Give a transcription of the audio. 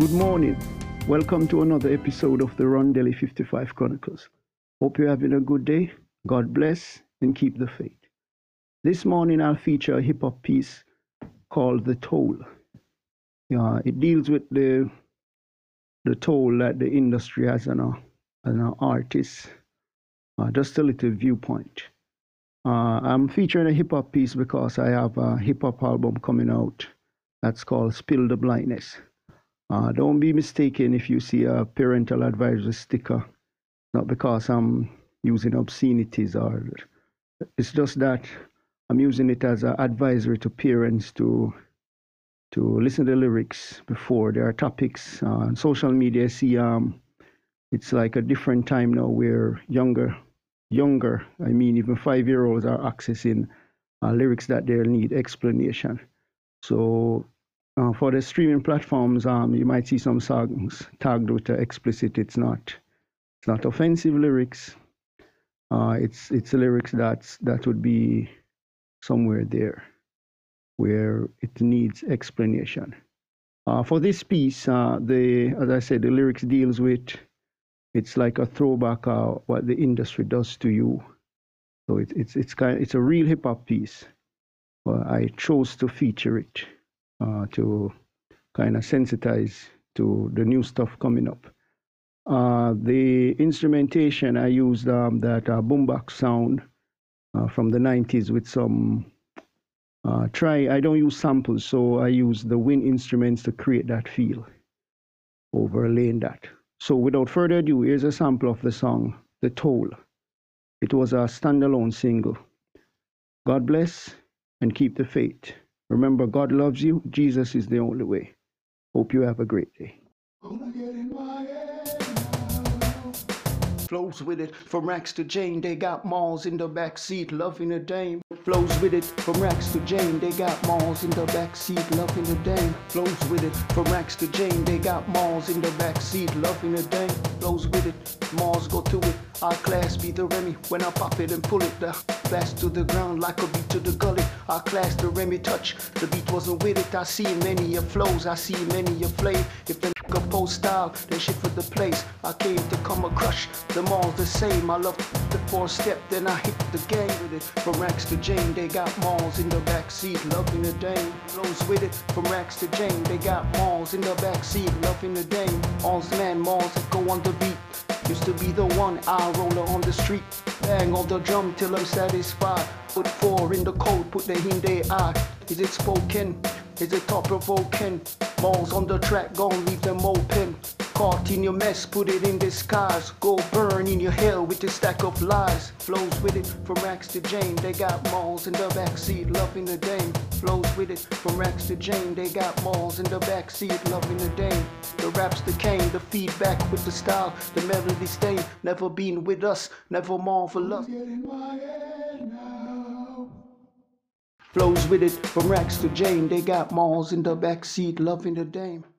Good morning. Welcome to another episode of the Rondelli 55 Chronicles. Hope you're having a good day. God bless and keep the faith. This morning I'll feature a hip hop piece called The Toll. It deals with the toll that the industry has on an artist. Just a little viewpoint. I'm featuring a hip hop piece because I have a hip hop album coming out that's called Spill the Blindness. Don't be mistaken if you see a parental advisory sticker, not because I'm using obscenities, or it's just that I'm using it as an advisory to parents to listen to the lyrics before. There are topics on social media. See, it's like a different time now where younger, I mean even 5-year-olds are accessing lyrics that they need explanation. So for the streaming platforms, you might see some songs tagged with explicit. It's not offensive lyrics. It's lyrics that would be somewhere there where it needs explanation. For this piece, as I said, the lyrics deals with, it's like a throwback what the industry does to you. So it's a real hip hop piece. I chose to feature it to kind of sensitize to the new stuff coming up. The instrumentation, I used that boombox sound from the 90s with some I don't use samples, so I use the wind instruments to create that feel, overlaying that. So without further ado, here's a sample of the song, The Toll. It was a standalone single. God bless and keep the faith. Remember, God loves you. Jesus is the only way. Hope you have a great day. Flows with it from Rax to Jane. They got malls in the backseat, loving a dame. Flows with it from Rax to Jane. They got malls in the backseat, loving a dame. Flows with it from Rax to Jane. They got malls in the backseat, loving a dame. Flows with it, malls go to it. Our class be the Remy when I pop it and pull it. The blast to the ground like a beat to the gullet. Our class the Remy touch. The beat wasn't with it. I see many a flows. I see many a flame. If the nigga post style, then shit for the place. I came to come a crush. The malls the same. I love the 4-step, then I hit the game with it. From Rax to Jane, they got malls in the backseat, loving the dame. Flows with it. From Rax to Jane, they got malls in the backseat, loving the dame. Malls man, malls that go on the beat. Used to be the one eye roller on the street. Bang on the drum till I'm satisfied. Put 4 in the code, put the in their eye. Is it spoken? Is it thought provoking? Malls on the track, gon' leave them open. Caught in your mess, put it in disguise. Go burn in your hell with this stack of lies. Flows with it from Rax to Jane. They got malls in the backseat, loving the dame. Flows with it from Rax to Jane. They got malls in the backseat, loving the dame. The raps that came, the feedback with the style, the melody stain. Never been with us, never marvelous. Flows with it from Rax to Jane. They got malls in the backseat, loving the dame.